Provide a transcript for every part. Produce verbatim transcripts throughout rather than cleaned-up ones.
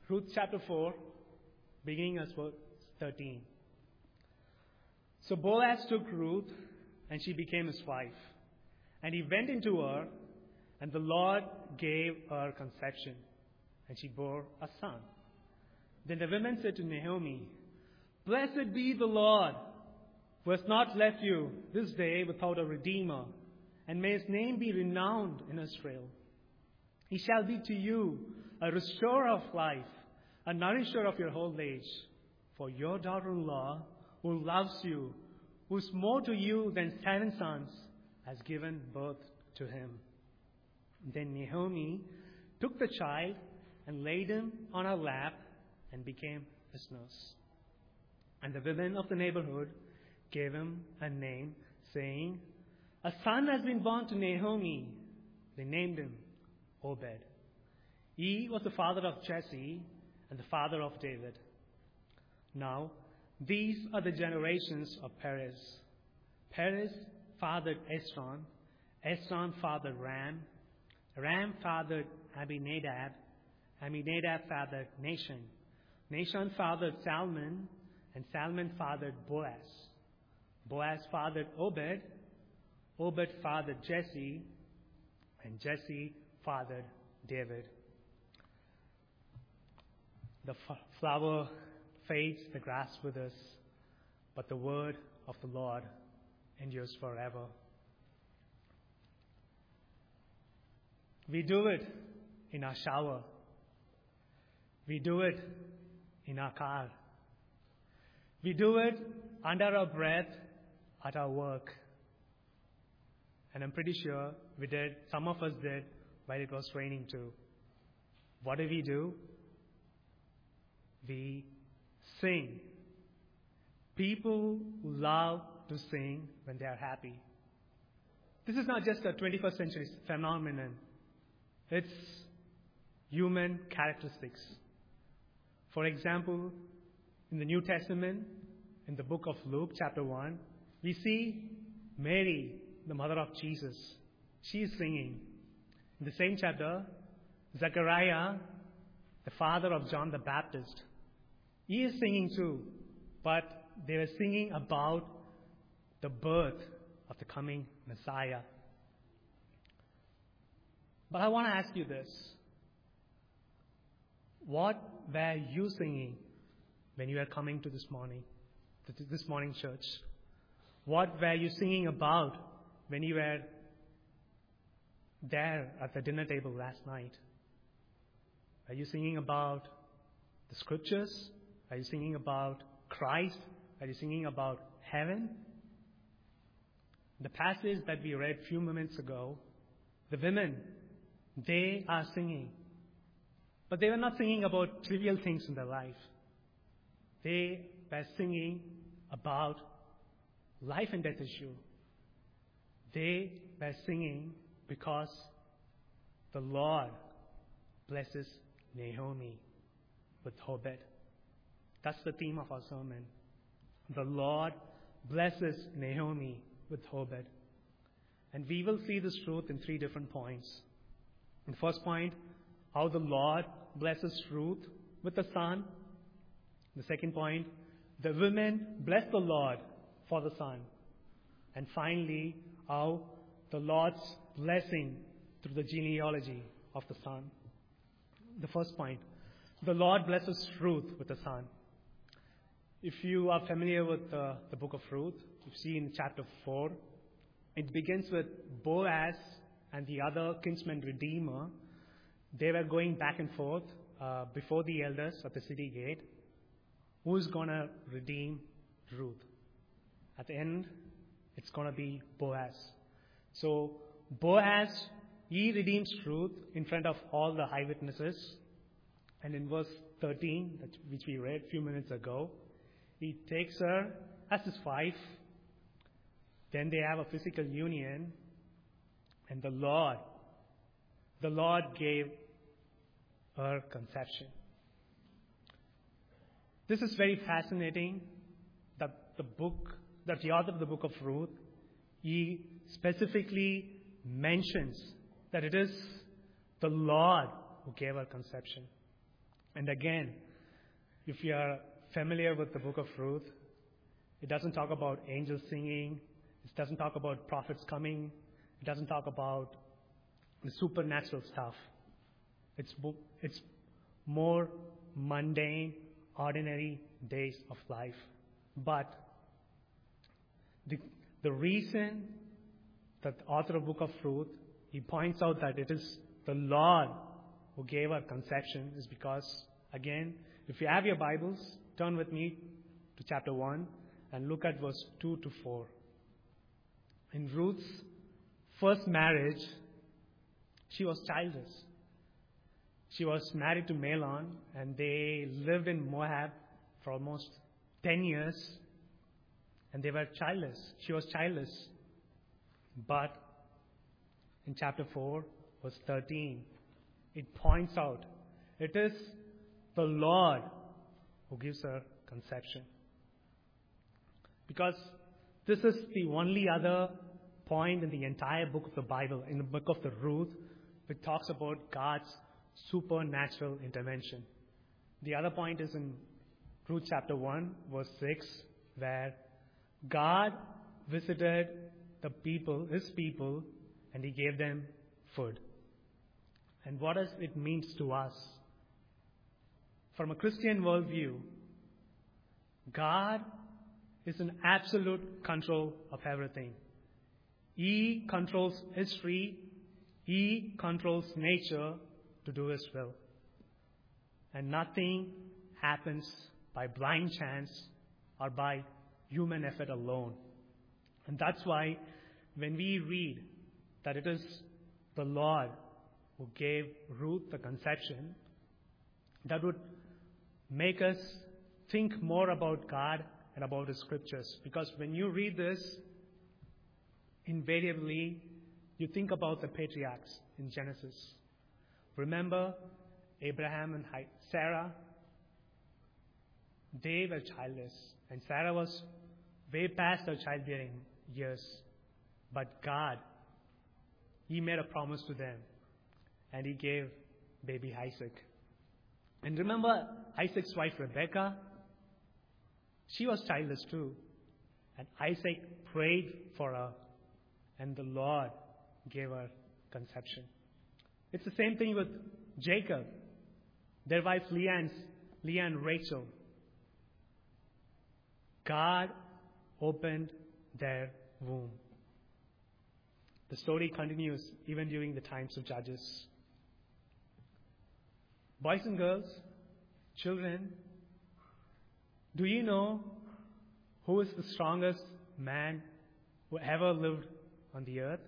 Ruth chapter four, beginning as verse thirteen. So Boaz took Ruth, and she became his wife. And he went into her, and the Lord gave her conception, and she bore a son. Then the women said to Naomi, Blessed be the Lord, who has not left you this day without a redeemer, and may his name be renowned in Israel. He shall be to you a restorer of life, a nourisher of your old age. For your daughter-in-law, who loves you, who is more to you than seven sons, has given birth to him. Then Naomi took the child and laid him on her lap and became his nurse. And the women of the neighborhood gave him a name, saying, A son has been born to Naomi. They named him Obed. He was the father of Jesse and the father of David. Now, these are the generations of Perez. Perez fathered Esron. Esron fathered Ram. Ram fathered Abinadab. Abinadab fathered Nahshon. Nahshon fathered Salmon. And Salmon fathered Boaz. Boaz fathered Obed. Obed fathered Jesse. And Jesse fathered David. The f- flower fades, the grass withers, but the word of the Lord endures forever. We do it in our shower. We do it in our car. We do it under our breath at our work. And I'm pretty sure we did, some of us did, while it was raining too. What do we do? We sing. People love to sing when they are happy. This is not just a twenty-first century phenomenon. It's human characteristics. For example, in the New Testament, in the book of Luke, chapter one, we see Mary, the mother of Jesus. She is singing. In the same chapter, Zechariah, the father of John the Baptist, he is singing too, but they were singing about the birth of the coming Messiah. But I want to ask you this. What were you singing when you were coming to this morning, to this morning church? What were you singing about when you were there at the dinner table last night? Are you singing about the scriptures? Are you singing about Christ? Are you singing about heaven? The passage that we read a few moments ago, the women, they are singing. But they were not singing about trivial things in their life. They were singing about life and death issue. They were singing because the Lord blesses Naomi with Obed. That's the theme of our sermon. The Lord blesses Naomi with Obed. And we will see this truth in three different points. In the first point, how the Lord blesses Ruth with a son. The second point, the women bless the Lord for the son. And finally, how the Lord's blessing through the genealogy of the son. The first point, the Lord blesses Ruth with a son. If you are familiar with uh, the book of Ruth, you see in chapter four, it begins with Boaz and the other kinsman redeemer. They were going back and forth uh, before the elders at the city gate. Who's going to redeem Ruth? At the end, it's going to be Boaz. So Boaz, he redeems Ruth in front of all the eyewitnesses. And in verse thirteen, which we read a few minutes ago, he takes her as his wife. Then they have a physical union. And the Lord, the Lord gave her conception. This is very fascinating that the book, that the author of the book of Ruth, he specifically mentions that it is the Lord who gave her conception. And again, if you are familiar with the book of Ruth, it doesn't talk about angels singing. It doesn't talk about prophets coming. It doesn't talk about the supernatural stuff. It's, it's more mundane, ordinary days of life. But the, the reason that the author of book of Ruth, he points out that it is the Lord who gave her conception is because, again, if you have your Bibles, turn with me to chapter one and look at verse two to four. In Ruth's first marriage, she was childless. She was married to Mahlon, and they lived in Moab for almost ten years, and they were childless. She was childless. But in chapter four, verse thirteen, it points out it is the Lord who gives her conception. Because this is the only other point in the entire book of the Bible, in the book of the Ruth, which talks about God's supernatural intervention. The other point is in Ruth chapter one, verse six, where God visited the people, his people, and he gave them food. And what does it mean to us? From a Christian worldview, God is in absolute control of everything. He controls history. He controls nature to do his will. And nothing happens by blind chance or by human effort alone. And that's why when we read that it is the Lord who gave Ruth the conception, that would make us think more about God and about His scriptures. Because when you read this, invariably, you think about the patriarchs in Genesis. Remember Abraham and Sarah? They were childless, and Sarah was way past her childbearing years. But God, He made a promise to them, and He gave baby Isaac. And remember Isaac's wife Rebekah? She was childless too. And Isaac prayed for her, and the Lord gave her conception. It's the same thing with Jacob, their wife Leah, Leah and Rachel. God opened their womb. The story continues even during the times of Judges. Boys and girls, children, do you know who is the strongest man who ever lived on the earth?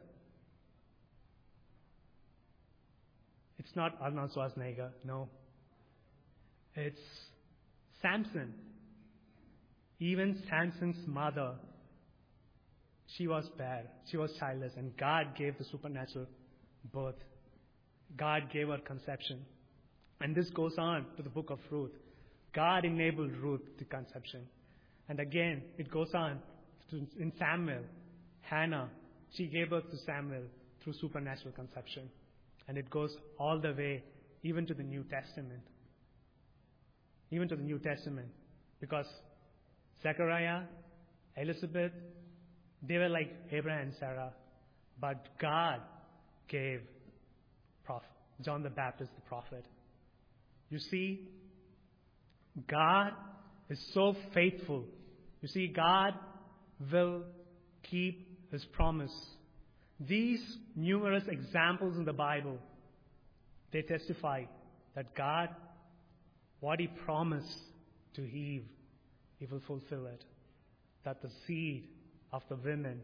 It's not Arnold Schwarzenegger, no. It's Samson. Even Samson's mother, she was bad. She was childless, and God gave the supernatural birth. God gave her conception. And this goes on to the book of Ruth. God enabled Ruth to conception. And again, it goes on to, in Samuel. Hannah, she gave birth to Samuel through supernatural conception. And it goes all the way even to the New Testament. Even to the New Testament. Because Zechariah, Elizabeth, they were like Abraham and Sarah. But God gave prophet, John the Baptist the prophet. You see, God is so faithful. You see, God will keep His promise. These numerous examples in the Bible, they testify that God, what He promised to Eve, He will fulfill it. That the seed of the women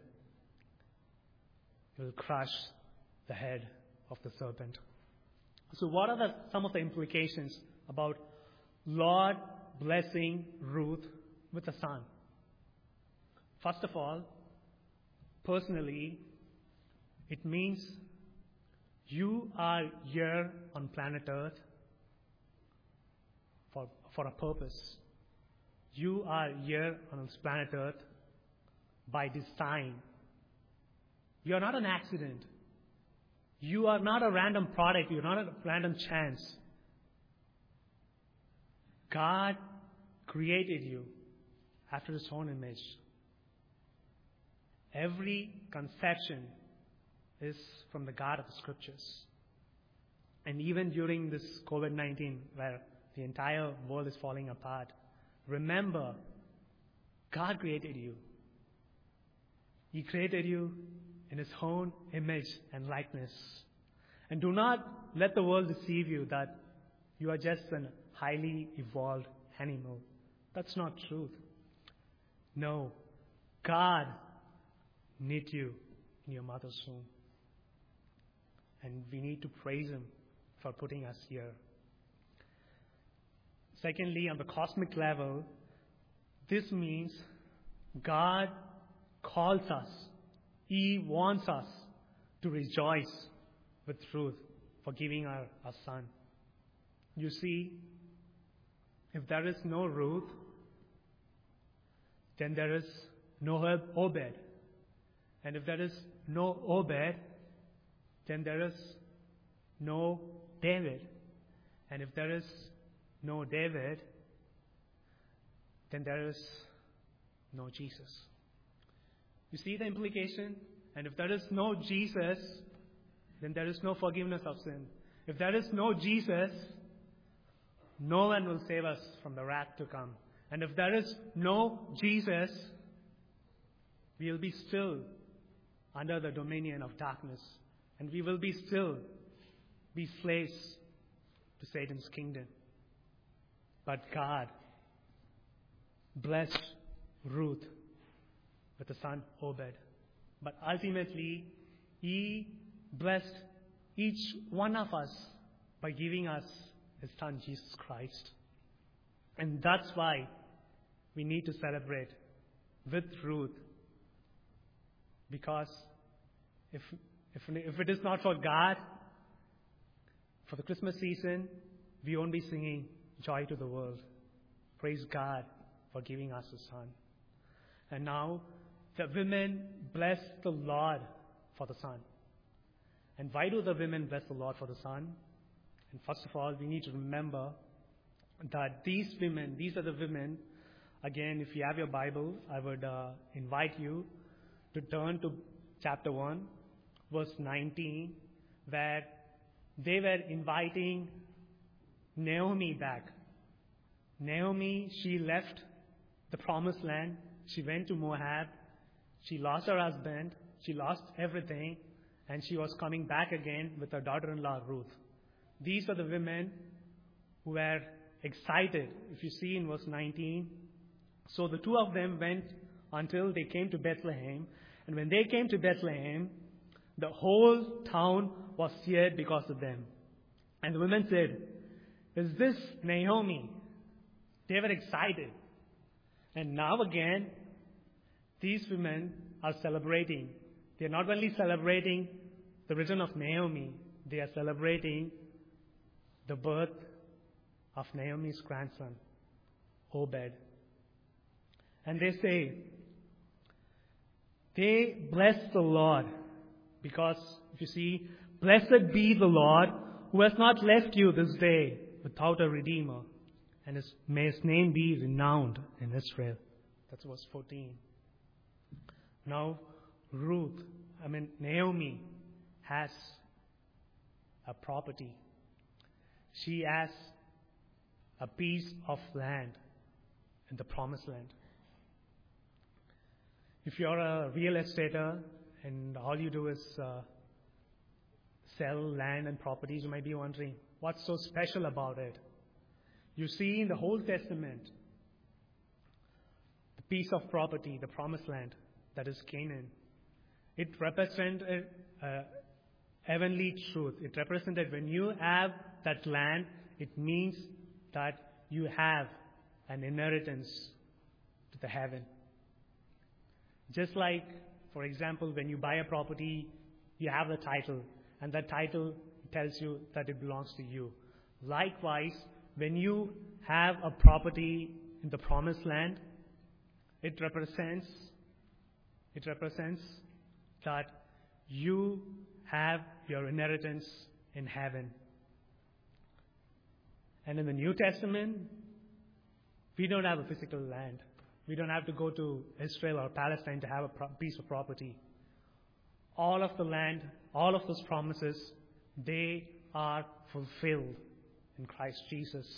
will crush the head of the serpent. So what are the, some of the implications about Lord blessing Ruth with a son? First of all, personally, it means you are here on planet Earth for, for a purpose. You are here on this planet Earth by design. You are not an accident. You are not a random product. You are not a random chance. God created you after His own image. Every conception is from the God of the Scriptures. And even during this covid nineteen, where the entire world is falling apart, remember, God created you. He created you in His own image and likeness. And do not let the world deceive you that you are just a highly evolved animal. That's not truth. No, God knit you in your mother's womb. And we need to praise Him for putting us here. Secondly, on the cosmic level, this means God calls us. He wants us to rejoice with truth for giving our, our son. You see, if there is no Ruth, then there is no Obed. And if there is no Obed, then there is no David. And if there is no David, then there is no Jesus. You see the implication? And if there is no Jesus, then there is no forgiveness of sin. If there is no Jesus, no one will save us from the wrath to come. And if there is no Jesus, we will be still under the dominion of darkness. And we will be still be slaves to Satan's kingdom. But God blessed Ruth with the son Obed. But ultimately, He blessed each one of us by giving us His Son, Jesus Christ. And that's why we need to celebrate with Ruth. Because if, if, if it is not for God, for the Christmas season, we won't be singing Joy to the World. Praise God for giving us His Son. And now, the women bless the Lord for the Son. And why do the women bless the Lord for the Son? And first of all, we need to remember that these women, these are the women, again, if you have your Bible, I would uh, invite you to turn to chapter one, verse nineteen, where they were inviting Naomi back. Naomi, she left the promised land. She went to Moab. She lost her husband. She lost everything. And she was coming back again with her daughter-in-law, Ruth. These are the women who were excited. If you see in verse nineteen. So the two of them went until they came to Bethlehem. And when they came to Bethlehem, the whole town was cheered because of them. And the women said, "Is this Naomi?" They were excited. And now again, these women are celebrating. They are not only celebrating the return of Naomi, they are celebrating the birth of Naomi's grandson, Obed. And they say, they bless the Lord because, if you see, blessed be the Lord who has not left you this day without a redeemer. And his, may His name be renowned in Israel. That's verse fourteen. Now, Ruth, I mean, Naomi has a property. She has a piece of land in the promised land. If you're a real estater and all you do is uh, sell land and properties, you might be wondering, what's so special about it? You see in the Old Testament, the piece of property, the promised land, that is Canaan, it represented a heavenly truth. It represented when you have that land, it means that you have an inheritance to the heaven. Just like, for example, when you buy a property, you have the title, and that title tells you that it belongs to you. Likewise, when you have a property in the promised land, it represents, it represents that you have your inheritance in heaven. And in the New Testament, We don't have a physical land. We don't have to go to Israel or Palestine to have a pro- piece of property. All of the land, all of those promises, they are fulfilled in Christ Jesus.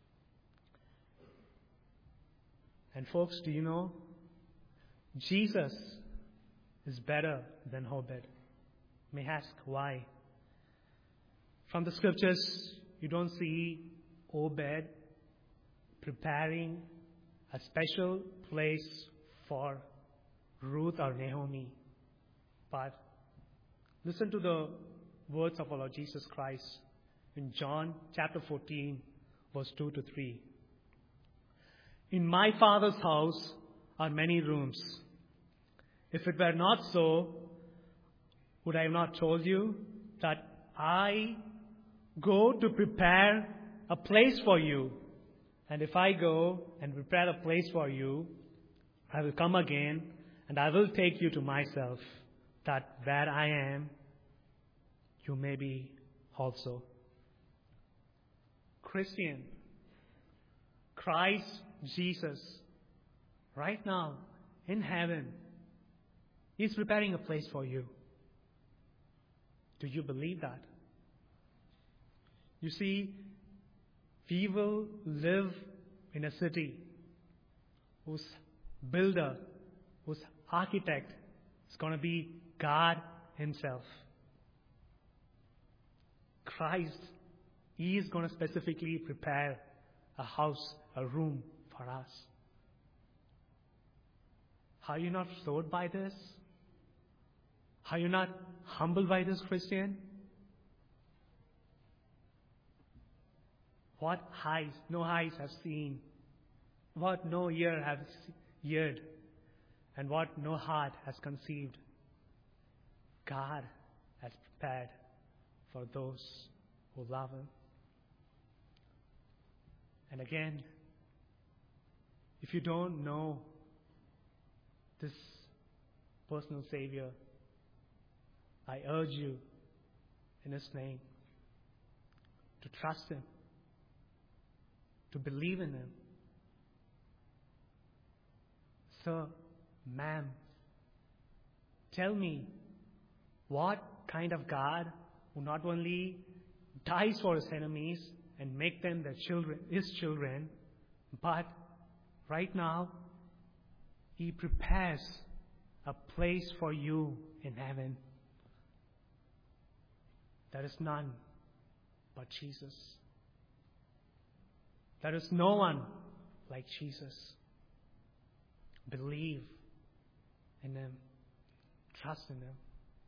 And folks, do you know? Jesus is better than Obed. You may ask why. From the scriptures, you don't see Obed preparing a special place for Ruth or Naomi. But listen to the words of our Lord Jesus Christ in John chapter fourteen, verse two to three. In my Father's house are many rooms. If it were not so, would I have not told you that I go to prepare a place for you? And if I go and prepare a place for you, I will come again and I will take you to myself, that where I am, you may be also. Christian, Christ Jesus, right now in heaven, He's preparing a place for you. Do you believe that? You see, we will live in a city whose builder, whose architect is going to be God Himself. Christ, He is going to specifically prepare a house, a room for us. Are you not floored by this? Are you not humbled by this, Christian? What eyes, no eyes have seen, what no ear has heard, and what no heart has conceived, God has prepared for those who love Him. And again, if you don't know this personal Savior, I urge you in His name to trust Him, to believe in Him. Sir, ma'am, tell me, what kind of God who not only dies for His enemies and make them their children, His children, but right now He prepares a place for you in heaven? There is none but Jesus. There is no one like Jesus. Believe in Him. Trust in Him.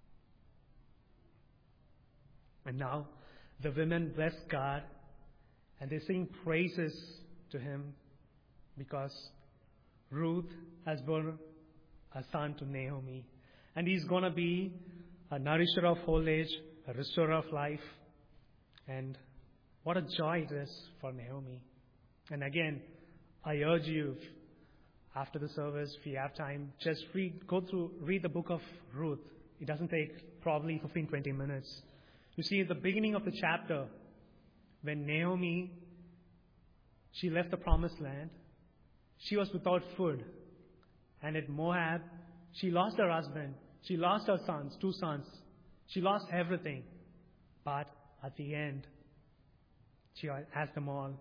And now the women bless God and they sing praises to Him because Ruth has borne a son to Naomi. And he's going to be a nourisher of old age, a restorer of life. And what a joy it is for Naomi. And again, I urge you, after the service, if you have time, just read, go through, read the book of Ruth. It doesn't take probably fifteen to twenty minutes. You see, at the beginning of the chapter, when Naomi, she left the promised land, she was without food. And at Moab, she lost her husband. She lost her sons, two sons. She lost everything. But at the end, she has them all.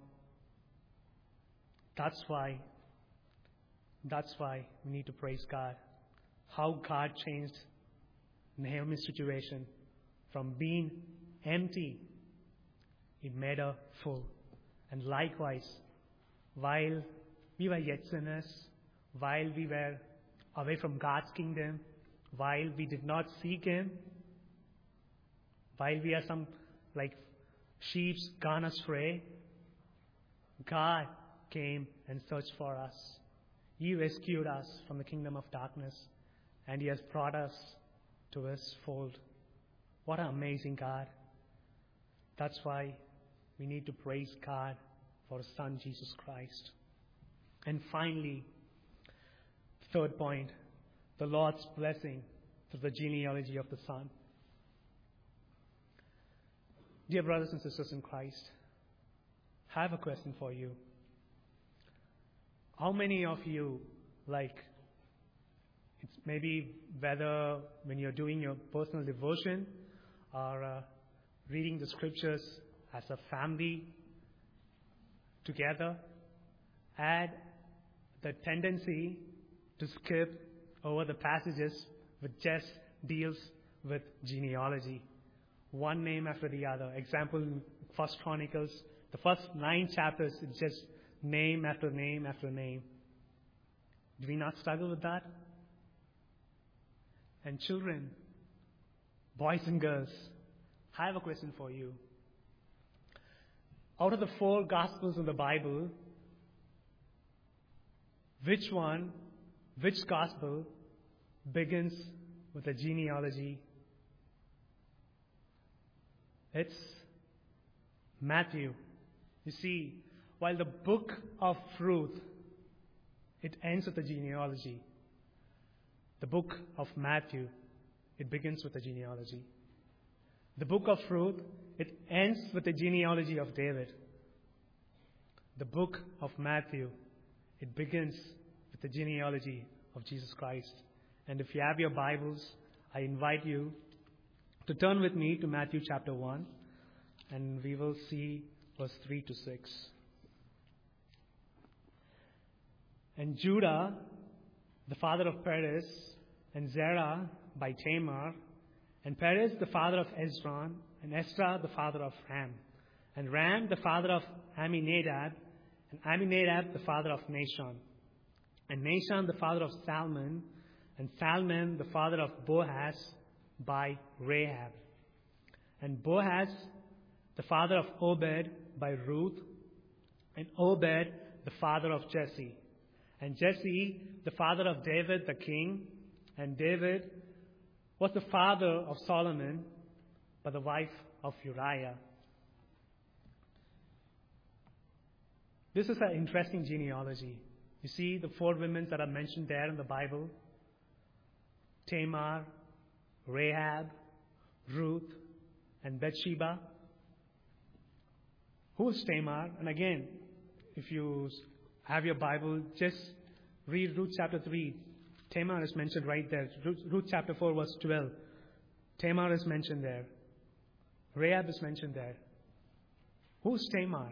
That's why, that's why we need to praise God. How God changed Naomi's situation from being empty, He made her full. And likewise, while we were yet sinners, while we were away from God's kingdom, while we did not seek Him, while we are some like sheep gone astray, God came and searched for us. He rescued us from the kingdom of darkness, and He has brought us to His fold. What an amazing God. That's why we need to praise God for His Son, Jesus Christ. And finally, third point, the Lord's blessing through the genealogy of the Son. Dear brothers and sisters in Christ, I have a question for you. How many of you, like, it's maybe whether when you're doing your personal devotion or uh, reading the scriptures as a family together, had the tendency to skip over the passages which just deals with genealogy, one name after the other. Example, First Chronicles, the first nine chapters, it's just name after name after name. Do we not struggle with that? And children, boys and girls, I have a question for you. Out of the four Gospels in the Bible, which one, which Gospel begins with a genealogy? It's Matthew. You see, while the book of Ruth, it ends with a genealogy. The book of Matthew, it begins with a genealogy. The book of Ruth, it ends with the genealogy of David. The book of Matthew, it begins with the genealogy of Jesus Christ. And if you have your Bibles, I invite you to turn with me to Matthew chapter one, and we will see verse three to six. And Judah, the father of Perez, and Zerah by Tamar, and Perez the father of Hezron, and Esra the father of Ram, and Ram the father of Amminadab, and Amminadab the father of Nahshon, and Nahshon the father of Salmon, and Salmon the father of Boaz by Rahab, and Boaz the father of Obed by Ruth, and Obed the father of Jesse, and Jesse the father of David the king, and David was the father of Solomon by the wife of Uriah. This is an interesting genealogy. You see the four women that are mentioned there in the Bible: Tamar, Rahab, Ruth, and Bathsheba. Who is Tamar? And again, if you have your Bible, just read Ruth chapter three. Tamar is mentioned right there. Ruth chapter four, verse twelve. Tamar is mentioned there. Rahab is mentioned there. Who is Tamar?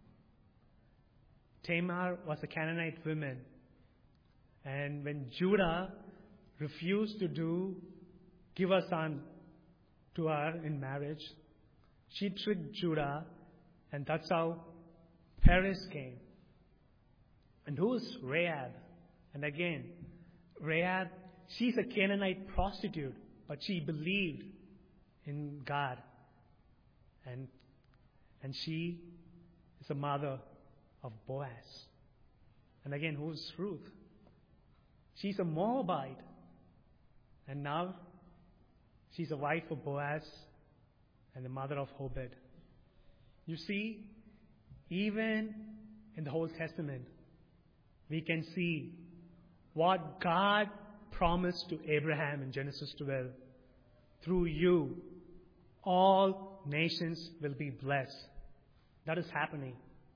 Tamar was a Canaanite woman. And when Judah refused to do, give a son to her in marriage, she tricked Judah, and that's how Perez came. And who is Rahab? And again, Rahab, she's a Canaanite prostitute, but she believed in God. And, and she is a mother of Boaz. And again, who is Ruth? She's a Moabite. And now she's a wife of Boaz and the mother of Obed. You see, even in the Old Testament, we can see what God promised to Abraham in Genesis twelve. Through you, all nations will be blessed. That is happening.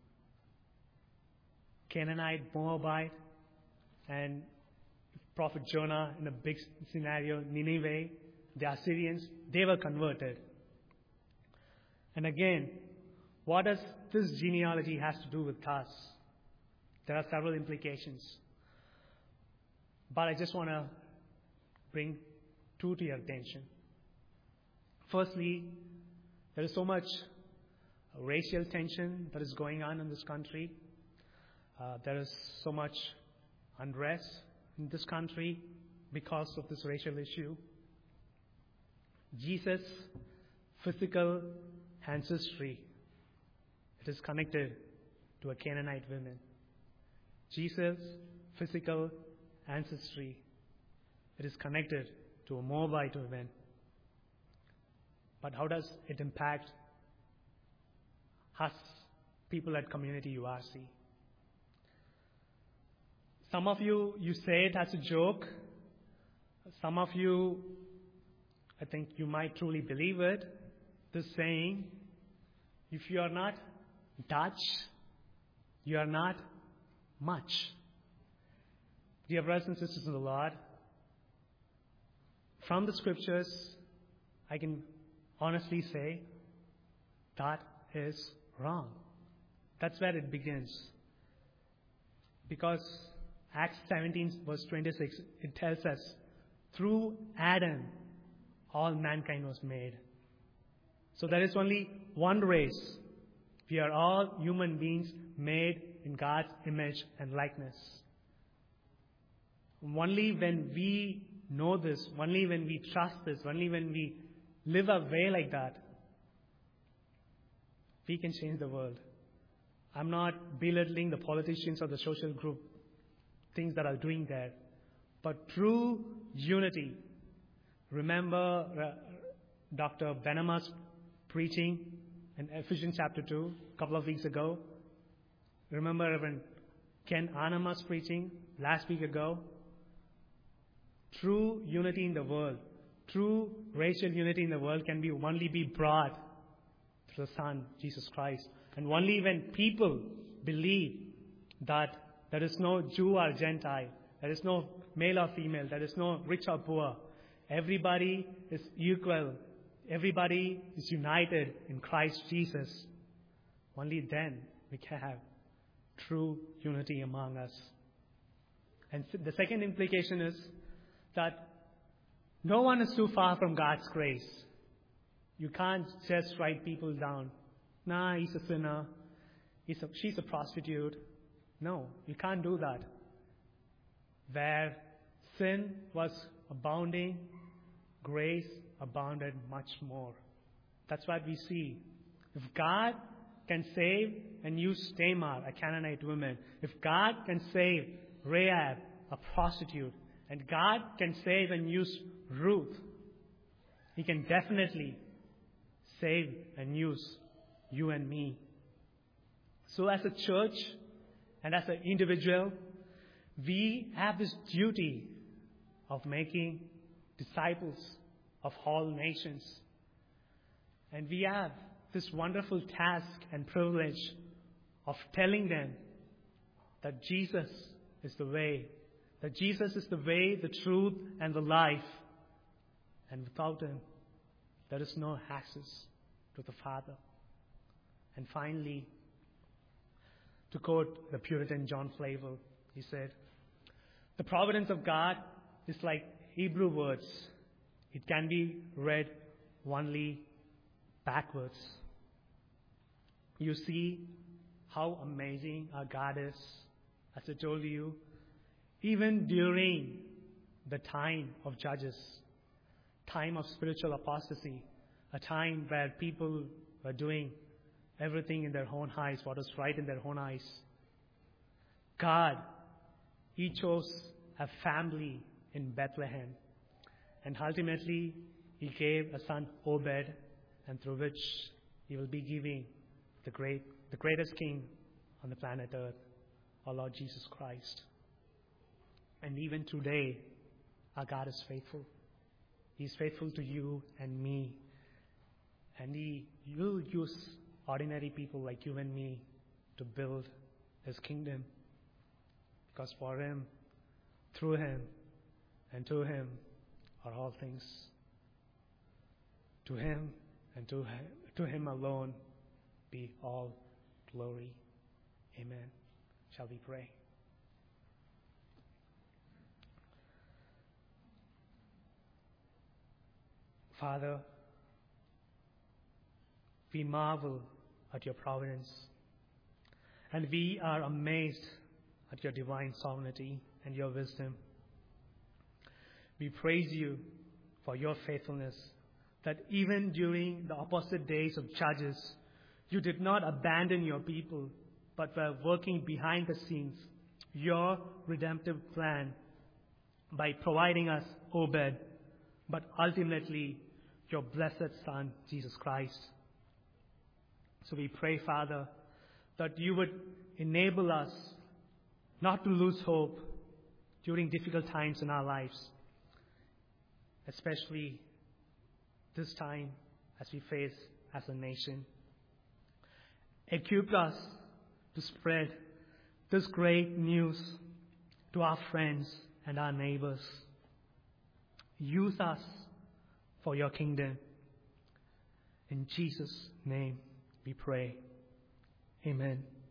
Canaanite, Moabite, and Prophet Jonah in a big scenario, Nineveh, the Assyrians, they were converted. And again, what does this genealogy has to do with us? There are several implications. But I just want to bring two to your attention. Firstly, there is so much racial tension that is going on in this country. Uh, there is so much unrest in this country because of this racial issue. Jesus' physical ancestry, it is connected to a Canaanite woman. Jesus' physical ancestry, it is connected to a Moabite woman. But how does it impact us, people at Community U R C? Some of you, you say it as a joke. Some of you, I think you might truly believe it. This saying, if you are not Dutch, you are not much. Dear brothers and sisters in the Lord, from the scriptures, I can honestly say that is wrong. That's where it begins. Because Acts seventeen verse twenty-six, it tells us, through Adam, all mankind was made. So there is only one race. We are all human beings made in God's image and likeness. Only when we know this, only when we trust this, only when we live a way like that, we can change the world. I'm not belittling the politicians or the social group, things that are doing there. But true unity. Remember uh, Doctor Benama's preaching in Ephesians chapter two, a couple of weeks ago. Remember Reverend Ken Anama's preaching last week ago. True unity in the world, true racial unity in the world can be only be brought through the Son, Jesus Christ. And only when people believe that there is no Jew or Gentile, there is no male or female, there is no rich or poor, everybody is equal, everybody is united in Christ Jesus. Only then we can have true unity among us. And the second implication is that no one is too far from God's grace. You can't just write people down. Nah, he's a sinner. He's a, she's a prostitute. No, you can't do that. Where sin was abounding, grace abounded much more. That's what we see. If God can save and use Tamar, a Canaanite woman, if God can save Rahab, a prostitute, and God can save and use Ruth, He can definitely save and use you and me. So as a church and as an individual, we have this duty of making disciples of all nations. And we have this wonderful task and privilege of telling them that Jesus is the way, that Jesus is the way, the truth, and the life. And without Him, there is no access to the Father. And finally, to quote the Puritan John Flavel, he said, "The providence of God is like Hebrew words. It can be read only backwards." You see how amazing our God is. As I told you, even during the time of Judges, time of spiritual apostasy, a time where people were doing everything in their own eyes, what was right in their own eyes, God, He chose a family in Bethlehem. And ultimately, He gave a son, Obed, and through which He will be giving the great, the greatest king on the planet Earth, our Lord Jesus Christ. And even today, our God is faithful. He is faithful to you and me. And He will use ordinary people like you and me to build His kingdom. Because for Him, through Him, and to Him are all things. To Him and to Him, to Him alone be all glory. Amen. Shall we pray? Father, we marvel at your providence, and we are amazed at your divine sovereignty and your wisdom. We praise you for your faithfulness, that even during the opposite days of Judges, you did not abandon your people, but were working behind the scenes, your redemptive plan, by providing us Obed, but ultimately your blessed Son, Jesus Christ. So we pray, Father, that you would enable us not to lose hope during difficult times in our lives, especially this time as we face as a nation. Equip us to spread this great news to our friends and our neighbors. Use us for your kingdom. In Jesus' name we pray. Amen.